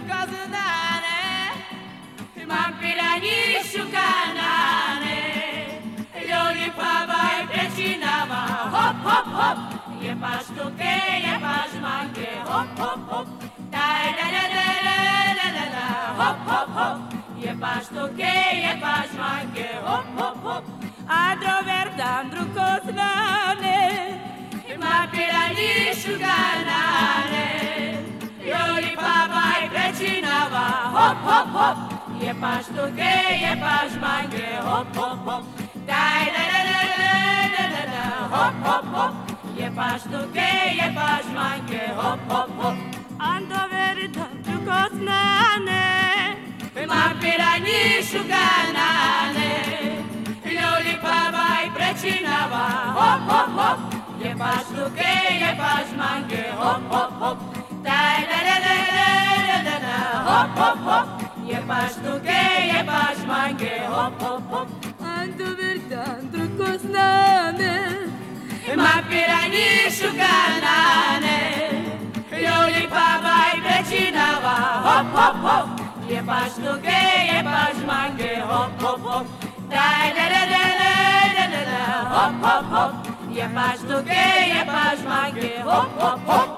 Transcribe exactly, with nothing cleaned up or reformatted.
szukazunane, mampirani szukane, Loli pawaj precinava, hop, hop, hop, je paš tuke, je paš manke, hop, hop, hop, daj, da, da, da, da, da, da, da, hop, hop, hop, je paš tuke, je paš manke, hop, hop, hop, Andro verdandru koznane, mampirani szukane, Loli pawaj precinava, hop, hop, hop, je paš tuke, je paš manke, hop, hop, hop, Daj, da, da, da, da, da, da, hop, hop, hop, je paš tuke, je paš manke, hop, hop, hop. Ando verita tuko znane, mampirani šuganane, Loli pavaj precinava, hop, hop, hop, je paš tuke, je paš manke, hop, hop, hop. Daj, da, da, da, da, da, da, da, hop, hop, hop, je paš tuke, je paš manke, hop, hop, hop. Ando verdandru koznane, mampirani šuganane, Loli pavaj precinava, hop, hop, hop, je paš tuke, je paš manke, hop, hop, hop, daj, da, da, da, da, da, da, da, hop, hop, hop, je paš tuke, je paš manke, hop, hop, hop.